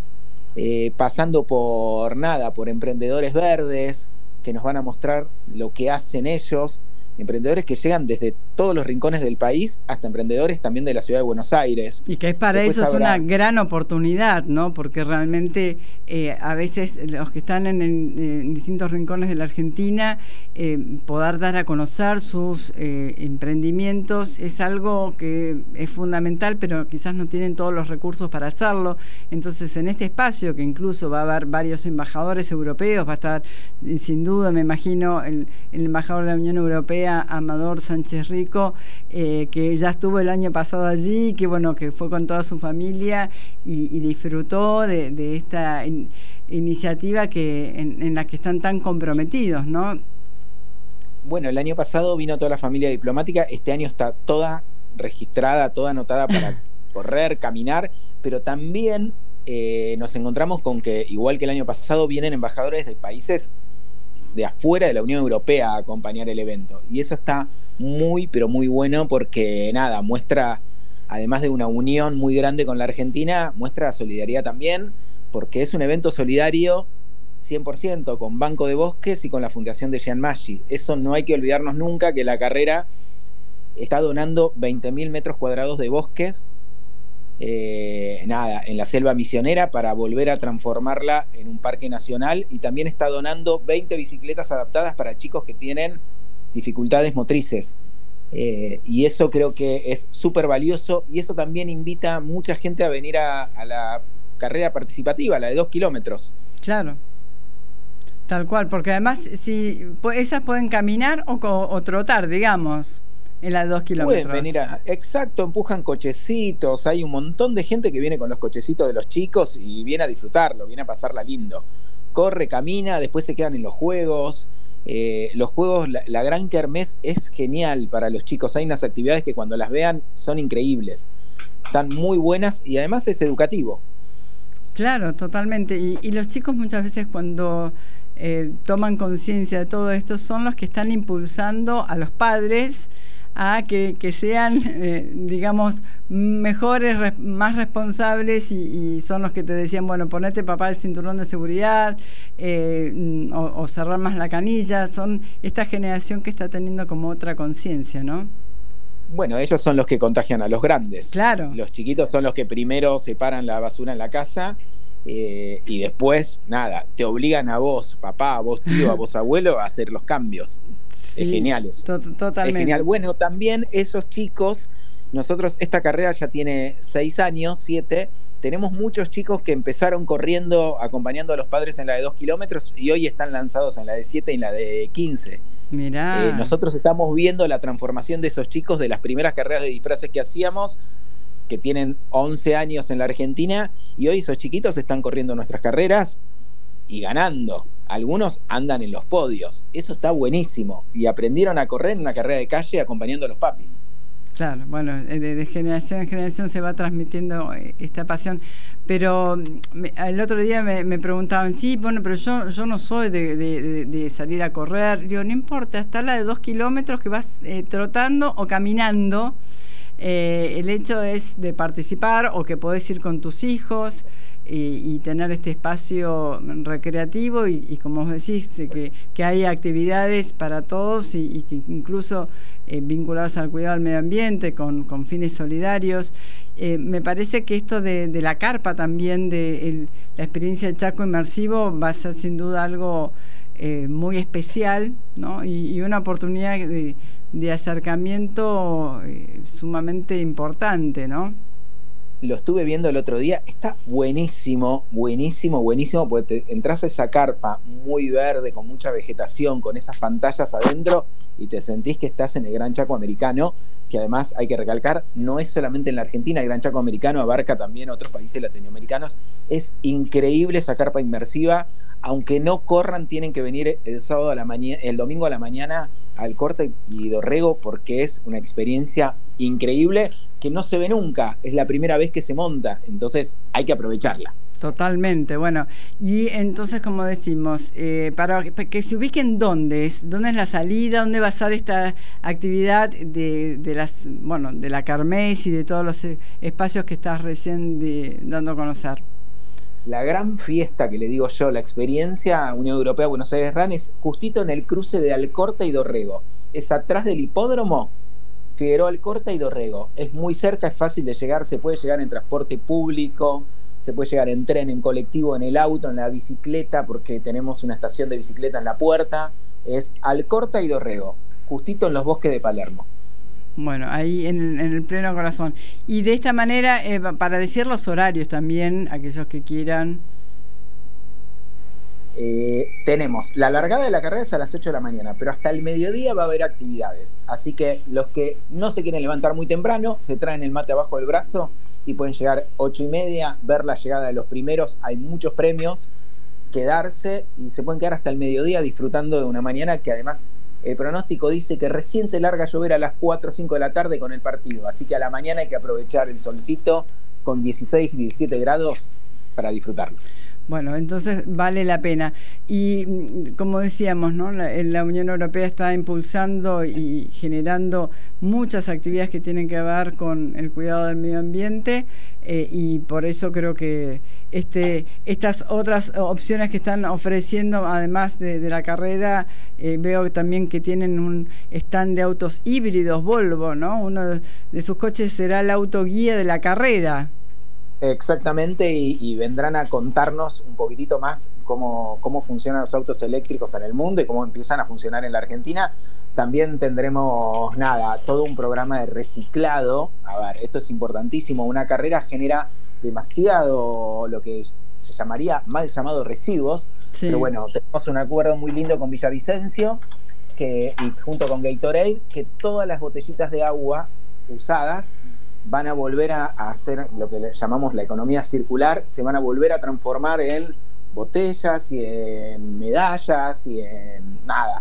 eh, pasando por nada, por emprendedores verdes que nos van a mostrar lo que hacen ellos, emprendedores que llegan desde todos los rincones del país hasta emprendedores también de la ciudad de Buenos Aires. Y que es para Después ellos habrá... una gran oportunidad, ¿no? Porque realmente eh, a veces los que están en, en, en distintos rincones de la Argentina, eh, poder dar a conocer sus eh, emprendimientos es algo que es fundamental, pero quizás no tienen todos los recursos para hacerlo. Entonces, en este espacio, que incluso va a haber varios embajadores europeos, va a estar eh, sin duda, me imagino, el, el embajador de la Unión Europea, Amador Sánchez Rico, eh, que ya estuvo el año pasado allí, que bueno, que fue con toda su familia y, y disfrutó de, de esta in, iniciativa que en, en la que están tan comprometidos, ¿no? Bueno, el año pasado vino toda la familia diplomática, este año está toda registrada, toda anotada para correr, caminar, pero también eh, nos encontramos con que, igual que el año pasado, vienen embajadores de países de afuera de la Unión Europea a acompañar el evento, y eso está muy pero muy bueno, porque nada, muestra, además de una unión muy grande con la Argentina, muestra solidaridad también, porque es un evento solidario cien por ciento con Banco de Bosques y con la Fundación de Jean Maggi. Eso no hay que olvidarnos nunca, que la carrera está donando veinte mil metros cuadrados de bosques, Eh, nada, en la selva misionera, para volver a transformarla en un parque nacional, y también está donando veinte bicicletas adaptadas para chicos que tienen dificultades motrices, eh, y eso creo que es súper valioso, y eso también invita a mucha gente a venir a, a la carrera participativa, la de dos kilómetros. Claro, tal cual, porque además si esas pueden caminar o, o trotar, digamos. En las dos kilómetros. Pueden venir a, exacto, empujan cochecitos, hay un montón de gente que viene con los cochecitos de los chicos y viene a disfrutarlo, viene a pasarla lindo. Corre, camina, después se quedan en los juegos. Eh, los juegos, la, la gran kermés es genial para los chicos. Hay unas actividades que cuando las vean son increíbles. Están muy buenas y además es educativo. Claro, totalmente. Y, y los chicos muchas veces cuando eh, toman conciencia de todo esto son los que están impulsando a los padres a que, que sean, eh, digamos, mejores, res, más responsables, y, y son los que te decían, bueno, ponete papá el cinturón de seguridad, eh, o, o cerrar más la canilla. Son esta generación que está teniendo como otra conciencia, ¿no? Bueno, ellos son los que contagian a los grandes. Claro. Los chiquitos son los que primero separan la basura en la casa, eh, y después, nada, te obligan a vos, papá, a vos tío, a vos abuelo, a hacer los cambios. Sí, es genial eso. To totalmente. Es genial. Bueno, también esos chicos, nosotros, esta carrera ya tiene seis años, siete, tenemos muchos chicos que empezaron corriendo, acompañando a los padres en la de dos kilómetros, y hoy están lanzados en la de siete y en la de quince. Mirá. Eh, nosotros estamos viendo la transformación de esos chicos de las primeras carreras de disfraces que hacíamos, que tienen once años en la Argentina, y hoy esos chiquitos están corriendo nuestras carreras y ganando. Algunos andan en los podios. Eso está buenísimo. Y aprendieron a correr en una carrera de calle acompañando a los papis. Claro, bueno, de, de generación en generación se va transmitiendo esta pasión. Pero me, el otro día me, me preguntaban, sí, bueno, pero yo, yo no soy de, de, de salir a correr. Digo, no importa, está la de dos kilómetros que vas eh, trotando o caminando. Eh, el hecho es de participar, o que podés ir con tus hijos. y, y tener este espacio recreativo y, y como vos decís, que, que hay actividades para todos y, y que incluso eh, vinculadas al cuidado del medio ambiente con, con fines solidarios. Eh, me parece que esto de, de la carpa también, de el, la experiencia del Chaco Inmersivo va a ser sin duda algo eh, muy especial, ¿no? y, y una oportunidad de, de acercamiento eh, sumamente importante, ¿no? Lo estuve viendo el otro día, está buenísimo, buenísimo, buenísimo, porque te entras a esa carpa muy verde, con mucha vegetación, con esas pantallas adentro, y te sentís que estás en el Gran Chaco Americano, que además hay que recalcar, no es solamente en la Argentina, el Gran Chaco Americano abarca también otros países latinoamericanos. Es increíble esa carpa inmersiva, aunque no corran, tienen que venir el sábado a la mañana, el domingo a la mañana al Corta y Dorrego, porque es una experiencia increíble que no se ve nunca, es la primera vez que se monta, entonces hay que aprovecharla. Totalmente, bueno, y entonces como decimos, eh, para que se ubiquen dónde es, dónde es la salida, dónde va a ser esta actividad de, de las, bueno, de la Kermés y de todos los espacios que estás recién de, dando a conocer. La gran fiesta que le digo yo, la experiencia Unión Europea Buenos Aires Run, es justito en el cruce de Alcorta y Dorrego, es atrás del hipódromo Figueroa Alcorta y Dorrego, es muy cerca, es fácil de llegar, se puede llegar en transporte público, se puede llegar en tren, en colectivo, en el auto, en la bicicleta, porque tenemos una estación de bicicleta en la puerta. Es Alcorta y Dorrego, justito en los bosques de Palermo. Bueno, ahí en, en el pleno corazón. Y de esta manera, eh, para decir los horarios también, aquellos que quieran. Eh, tenemos, la largada de la carrera es a las ocho de la mañana, pero hasta el mediodía va a haber actividades. Así que los que no se quieren levantar muy temprano, se traen el mate abajo del brazo y pueden llegar ocho y media, ver la llegada de los primeros, hay muchos premios, quedarse y se pueden quedar hasta el mediodía disfrutando de una mañana que además el pronóstico dice que recién se larga a llover a las cuatro o cinco de la tarde con el partido, así que a la mañana hay que aprovechar el solcito con dieciséis, diecisiete grados para disfrutarlo. Bueno, entonces vale la pena. Y como decíamos, ¿no? La, la Unión Europea está impulsando y generando muchas actividades que tienen que ver con el cuidado del medio ambiente eh, y por eso creo que este, estas otras opciones que están ofreciendo, además de, de la carrera, eh, veo también que tienen un stand de autos híbridos Volvo, ¿no? Uno de sus coches será el auto guía de la carrera. Exactamente, y, y vendrán a contarnos un poquitito más cómo, cómo funcionan los autos eléctricos en el mundo y cómo empiezan a funcionar en la Argentina. También tendremos, nada, todo un programa de reciclado. A ver, esto es importantísimo. Una carrera genera demasiado, lo que se llamaría mal llamado residuos. Sí. Pero bueno, tenemos un acuerdo muy lindo con Villavicencio que, y junto con Gatorade, que todas las botellitas de agua usadas van a volver a, a hacer lo que le llamamos la economía circular, se van a volver a transformar en botellas y en medallas y en nada.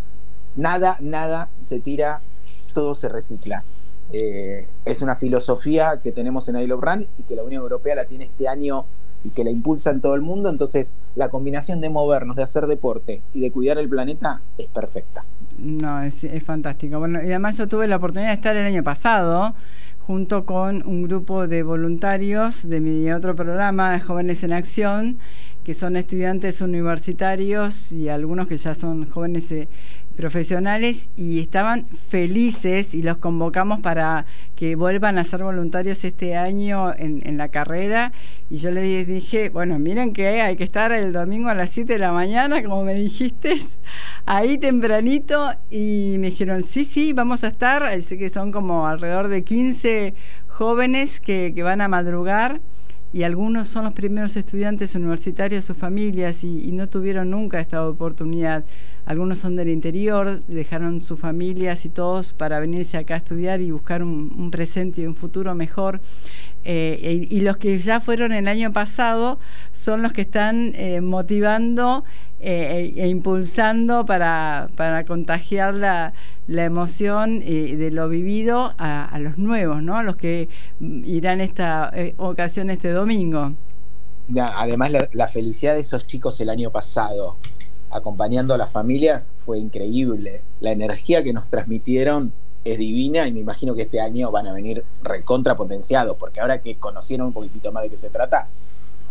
Nada, nada se tira, todo se recicla. Eh, es una filosofía que tenemos en I Love Run y que la Unión Europea la tiene este año y que la impulsa en todo el mundo, entonces la combinación de movernos, de hacer deportes y de cuidar el planeta es perfecta. No, es, es fantástico. Bueno, y además yo tuve la oportunidad de estar el año pasado junto con un grupo de voluntarios de mi otro programa de Jóvenes en Acción, que son estudiantes universitarios y algunos que ya son jóvenes eh, profesionales, y estaban felices y los convocamos para que vuelvan a ser voluntarios este año en, en la carrera. Y yo les dije, bueno, miren que hay que estar el domingo a las siete de la mañana, como me dijiste, ahí tempranito, y me dijeron, sí, sí, vamos a estar. Así que son como alrededor de quince jóvenes que, que van a madrugar, y algunos son los primeros estudiantes universitarios, sus familias, y, y no tuvieron nunca esta oportunidad. Algunos son del interior, dejaron sus familias y todos para venirse acá a estudiar y buscar un, un presente y un futuro mejor. Eh, y, y los que ya fueron el año pasado son los que están eh, motivando eh, e, e impulsando para, para contagiar la, la emoción eh, de lo vivido a, a los nuevos, ¿no? A los que irán esta eh, ocasión este domingo. Ya, además la, la felicidad de esos chicos el año pasado acompañando a las familias fue increíble. La energía que nos transmitieron es divina y me imagino que este año van a venir recontrapotenciados, porque ahora que conocieron un poquitito más de qué se trata,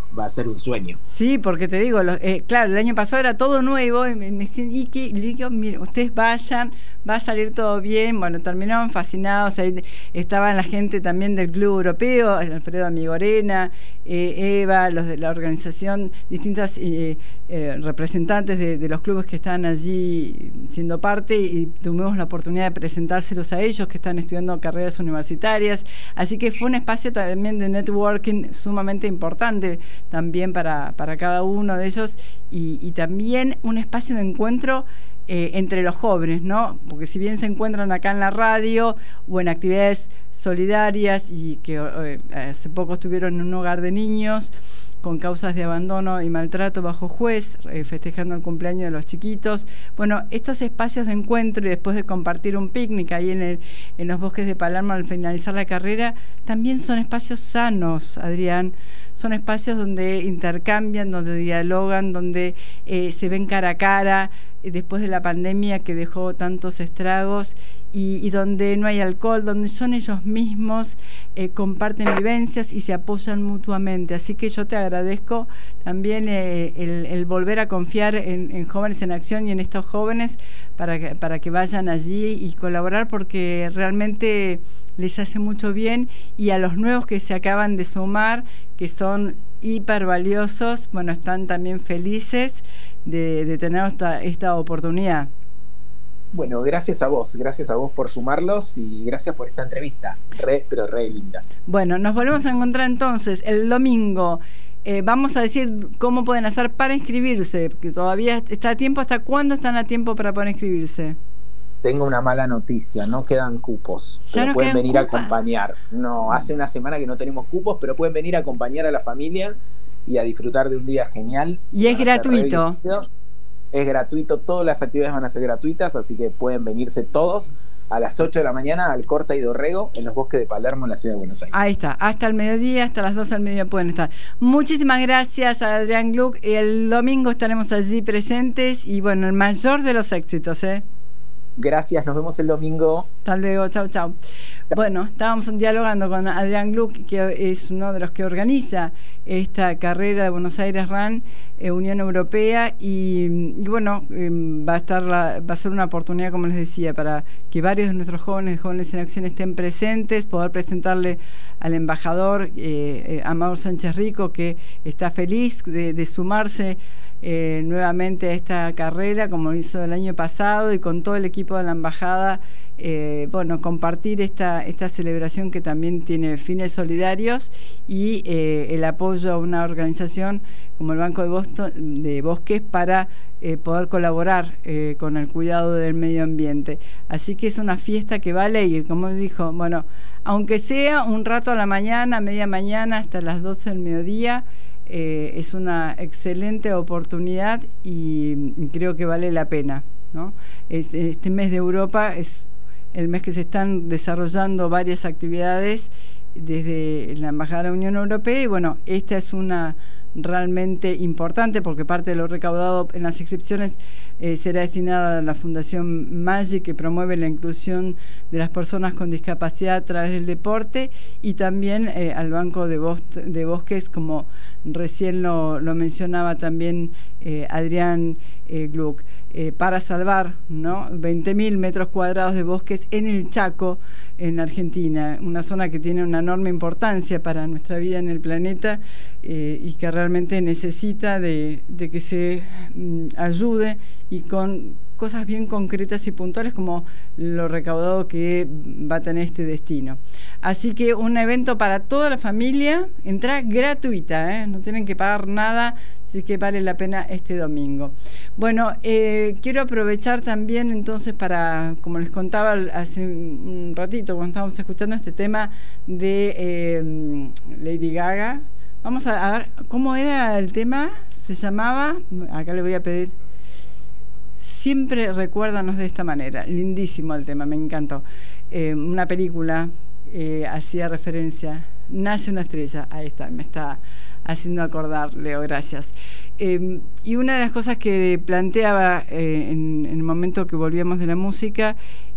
va a ser un sueño. Sí, porque te digo, lo, eh, claro, el año pasado era todo nuevo, y me, me decían, y que, le digo, miren, ustedes vayan, va a salir todo bien. Bueno, terminaron fascinados, ahí estaban la gente también del Club Europeo, Alfredo Amigorena, eh, Eva, los de la organización, distintas eh, eh, representantes de, de los clubes que están allí siendo parte, y tuvimos la oportunidad de presentárselos a ellos que están estudiando carreras universitarias, así que fue un espacio también de networking sumamente importante también para, para cada uno de ellos, y, y también un espacio de encuentro eh, entre los jóvenes, ¿no? Porque si bien se encuentran acá en la radio o en actividades solidarias, y que eh, hace poco estuvieron en un hogar de niños con causas de abandono y maltrato bajo juez, eh, festejando el cumpleaños de los chiquitos. Bueno, estos espacios de encuentro, y después de compartir un picnic ahí en, el, en los bosques de Palermo al finalizar la carrera, también son espacios sanos, Adrián. Son espacios donde intercambian, donde dialogan, donde eh, se ven cara a cara, eh, después de la pandemia que dejó tantos estragos, y, y donde no hay alcohol, donde son ellos mismos, eh, comparten vivencias y se apoyan mutuamente. Así que yo te agradezco también eh, el, el volver a confiar en, en Jóvenes en Acción y en estos jóvenes para que, para que vayan allí y colaborar, porque realmente les hace mucho bien, y a los nuevos que se acaban de sumar, que son hiper valiosos, bueno, están también felices de, de tener esta, esta oportunidad. Bueno, gracias a vos, gracias a vos por sumarlos, y gracias por esta entrevista, re, pero re linda. Bueno, nos volvemos a encontrar entonces el domingo. Eh, vamos a decir cómo pueden hacer para inscribirse, porque todavía está a tiempo. ¿Hasta cuándo están a tiempo para poder inscribirse? Tengo una mala noticia, no quedan cupos. Ya no pueden venir cupas. a acompañar. No, hace una semana que no tenemos cupos, pero pueden venir a acompañar a la familia y a disfrutar de un día genial. Y es gratuito. Es gratuito, todas las actividades van a ser gratuitas, así que pueden venirse todos a las ocho de la mañana al Corta y Dorrego, en los bosques de Palermo, en la ciudad de Buenos Aires. Ahí está, hasta el mediodía, hasta las doce del mediodía pueden estar. Muchísimas gracias a Adrián Gluck. El domingo estaremos allí presentes, y bueno, el mayor de los éxitos, ¿eh? Gracias, nos vemos el domingo. Hasta luego, chau, chau. Bueno, estábamos dialogando con Adrián Gluck, que es uno de los que organiza esta carrera de Buenos Aires Run, eh, Unión Europea, y, y bueno, eh, va a estar la, va a ser una oportunidad, como les decía, para que varios de nuestros jóvenes de Jóvenes en Acción estén presentes, poder presentarle al embajador eh, eh, Amador Sánchez Rico, que está feliz de, de sumarse Eh, nuevamente a esta carrera, como lo hizo el año pasado, y con todo el equipo de la embajada, eh, bueno, compartir esta, esta celebración que también tiene fines solidarios, y eh, el apoyo a una organización como el Banco de, Boston, de Bosques para eh, poder colaborar eh, con el cuidado del medio ambiente. Así que es una fiesta que vale ir, como dijo, bueno, aunque sea un rato a la mañana, media mañana, hasta las doce del mediodía, Eh, es una excelente oportunidad, y, y creo que vale la pena, ¿no? Este, este mes de Europa es el mes que se están desarrollando varias actividades desde la Embajada de la Unión Europea, y bueno, esta es una realmente importante, porque parte de lo recaudado en las inscripciones eh, será destinada a la Fundación Maggi, que promueve la inclusión de las personas con discapacidad a través del deporte, y también eh, al Banco de, Bos- de Bosques, como recién lo, lo mencionaba también eh, Adrián eh, Gluck, eh, para salvar, ¿no?, veinte mil metros cuadrados de bosques en el Chaco, en Argentina, una zona que tiene una enorme importancia para nuestra vida en el planeta, eh, y que realmente necesita de, de que se mm, ayude, y con cosas bien concretas y puntuales, como lo recaudado que va a tener este destino. Así que un evento para toda la familia, entrada gratuita, ¿eh? No tienen que pagar nada, así que vale la pena este domingo. Bueno, eh, quiero aprovechar también entonces para, como les contaba hace un ratito cuando estábamos escuchando este tema de eh, Lady Gaga, vamos a, a ver cómo era el tema, se llamaba, acá le voy a pedir, Siempre recuérdanos de esta manera. Lindísimo el tema, me encantó. Eh, una película eh, hacía referencia, Nace una estrella, ahí está, me está haciendo acordar, Leo, gracias. Eh, y una de las cosas que planteaba eh, en, en el momento que volvíamos de la música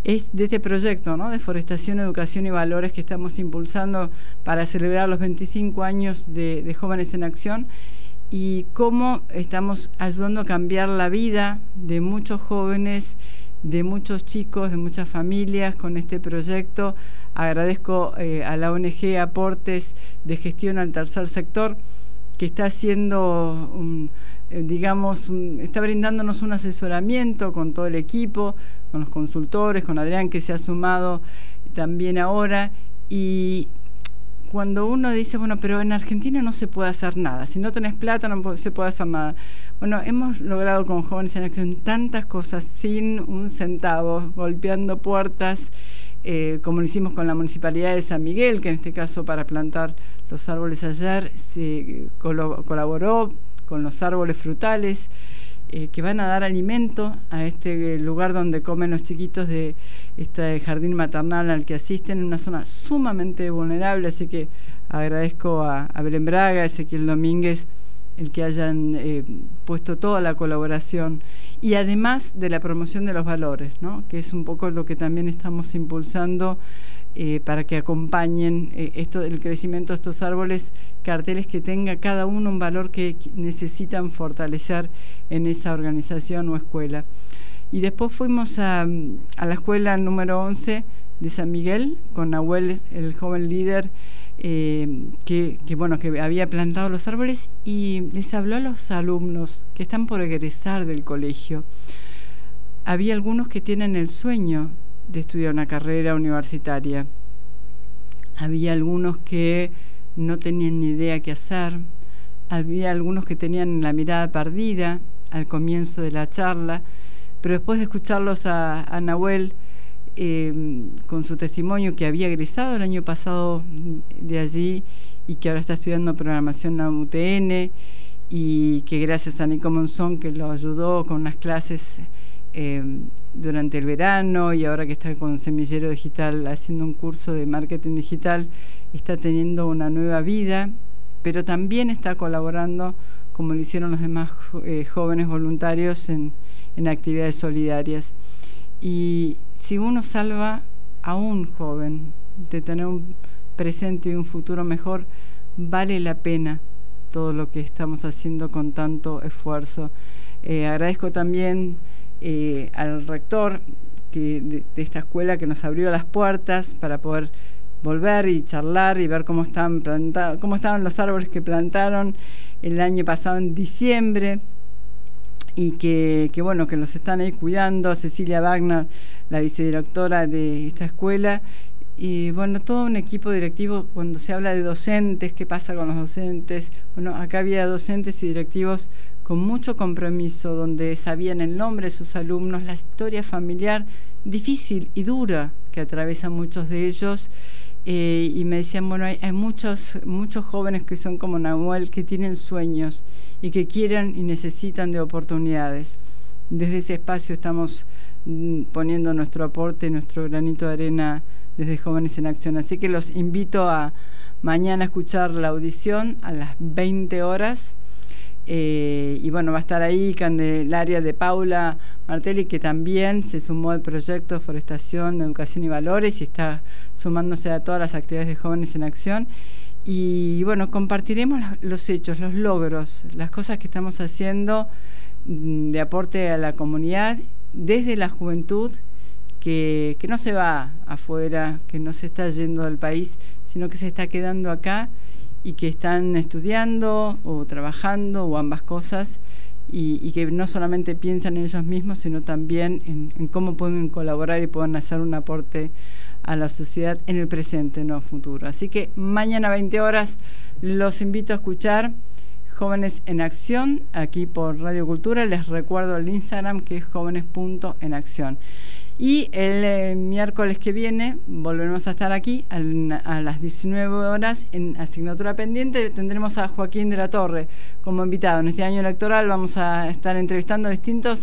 es de este proyecto, ¿no?, de Forestación, Educación y Valores que estamos impulsando para celebrar los veinticinco años de, de Jóvenes en Acción, y cómo estamos ayudando a cambiar la vida de muchos jóvenes, de muchos chicos, de muchas familias con este proyecto. Agradezco eh, a la O N G Aportes de Gestión al Tercer Sector, que está haciendo, un, eh, digamos, un, está brindándonos un asesoramiento con todo el equipo, con los consultores, con Adrián, que se ha sumado también ahora. Y cuando uno dice, bueno, pero en Argentina no se puede hacer nada, si no tenés plata no se puede hacer nada. Bueno, hemos logrado con Jóvenes en Acción tantas cosas sin un centavo, golpeando puertas, eh, como lo hicimos con la Municipalidad de San Miguel, que en este caso para plantar los árboles ayer se colo- colaboró con los árboles frutales, eh, que van a dar alimento a este lugar donde comen los chiquitos de este jardín maternal al que asisten, en una zona sumamente vulnerable. Así que agradezco a, a Belén Braga, a Ezequiel Domínguez, el que hayan eh, puesto toda la colaboración, y además de la promoción de los valores, ¿no?, que es un poco lo que también estamos impulsando eh, para que acompañen eh, esto, el crecimiento de estos árboles, carteles que tenga cada uno un valor que necesitan fortalecer en esa organización o escuela. Y después fuimos a, a la escuela número once de San Miguel con Nahuel, el joven líder, eh, que, que, bueno, que había plantado los árboles, y les habló a los alumnos que están por egresar del colegio. Había algunos que tienen el sueño de estudiar una carrera universitaria. Había algunos que no tenían ni idea qué hacer. Había algunos que tenían la mirada perdida al comienzo de la charla. Pero después de escucharlos a, a Nahuel, eh, con su testimonio, que había egresado el año pasado de allí y que ahora está estudiando programación en la U T N, y que gracias a Nico Monzón, que lo ayudó con unas clases eh, durante el verano, y ahora que está con Semillero Digital haciendo un curso de marketing digital, está teniendo una nueva vida, pero también está colaborando, como lo hicieron los demás eh, jóvenes voluntarios, en en actividades solidarias. Y si uno salva a un joven de tener un presente y un futuro mejor, vale la pena todo lo que estamos haciendo con tanto esfuerzo. Eh, agradezco también eh, al rector que, de, de esta escuela, que nos abrió las puertas para poder volver y charlar y ver cómo están plantados, cómo estaban los árboles que plantaron el año pasado en diciembre, y que, que bueno, que los están ahí cuidando. Cecilia Wagner, la vicedirectora de esta escuela, y bueno, todo un equipo directivo. Cuando se habla de docentes, ¿qué pasa con los docentes? Bueno, acá había docentes y directivos con mucho compromiso, donde sabían el nombre de sus alumnos, la historia familiar difícil y dura que atraviesan muchos de ellos. Eh, y me decían, bueno, hay, hay muchos muchos jóvenes que son como Nahuel, que tienen sueños y que quieren y necesitan de oportunidades. Desde ese espacio estamos mm, poniendo nuestro aporte, nuestro granito de arena desde Jóvenes en Acción. Así que los invito a mañana a escuchar la audición a las veinte horas. Eh, y bueno, va a estar ahí Candelaria de Paula Martelli, que también se sumó al proyecto Forestación, Educación y Valores, y está sumándose a todas las actividades de Jóvenes en Acción. Y bueno, compartiremos los hechos, los logros, las cosas que estamos haciendo de aporte a la comunidad desde la juventud, que, que no se va afuera, que no se está yendo del país, sino que se está quedando acá, y que están estudiando o trabajando o ambas cosas, y, y que no solamente piensan en ellos mismos, sino también en, en cómo pueden colaborar y pueden hacer un aporte a la sociedad en el presente, no futuro. Así que mañana veinte horas los invito a escuchar Jóvenes en Acción aquí por Radio Cultura. Les recuerdo el Instagram, que es jóvenes punto en acción. Y el eh, miércoles que viene volveremos a estar aquí a, a las diecinueve horas en Asignatura Pendiente. Tendremos a Joaquín de la Torre como invitado. En este año electoral vamos a estar entrevistando a distintos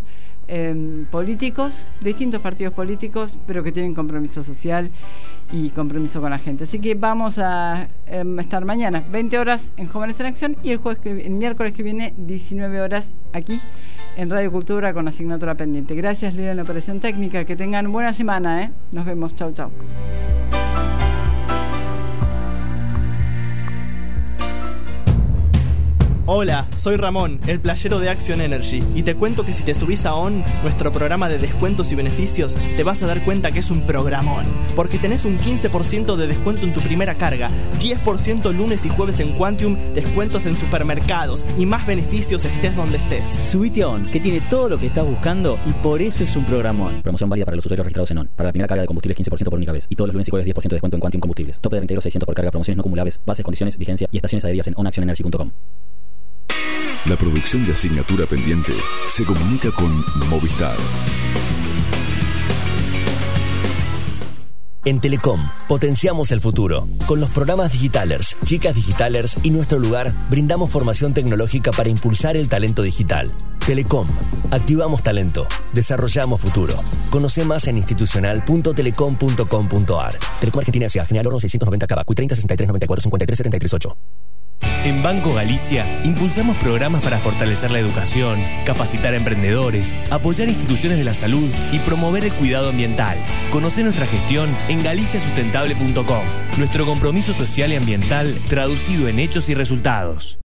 eh, políticos, distintos partidos políticos, pero que tienen compromiso social y compromiso con la gente. Así que vamos a eh, estar mañana, veinte horas en Jóvenes en Acción, y el jueves que, el miércoles que viene, diecinueve horas aquí en Radio Cultura con asignatura pendiente. Gracias, Lila, en la operación técnica. Que tengan buena semana, ¿eh? Nos vemos. Chau, chau. Hola, soy Ramón, el playero de Action Energy, y te cuento que si te subís a ON, nuestro programa de descuentos y beneficios, te vas a dar cuenta que es un programón, porque tenés un quince por ciento de descuento en tu primera carga, diez por ciento lunes y jueves en Quantium, descuentos en supermercados y más beneficios estés donde estés. Subite a ON, que tiene todo lo que estás buscando y por eso es un programón. Promoción válida para los usuarios registrados en ON. Para la primera carga de combustible quince por ciento por única vez y todos los lunes y jueves diez por ciento de descuento en Quantium Combustibles. Tope de reintegro seiscientos por carga, promociones no acumulables, bases, condiciones, vigencia y estaciones adheridas en on action energy punto com. La producción de Asignatura Pendiente se comunica con Movistar. En Telecom potenciamos el futuro. Con los programas Digitalers, Chicas Digitalers y Nuestro Lugar brindamos formación tecnológica para impulsar el talento digital. Telecom, activamos talento, desarrollamos futuro. Conoce más en institucional punto telecom punto com punto ar. Telecom Argentina Ciudad General Oro seiscientos noventa Cava, Q treinta sesenta y tres noventa y cuatro cincuenta y tres setenta y tres ocho. En Banco Galicia impulsamos programas para fortalecer la educación, capacitar a emprendedores, apoyar instituciones de la salud y promover el cuidado ambiental. Conoce nuestra gestión en galicia sustentable punto com. Nuestro compromiso social y ambiental traducido en hechos y resultados.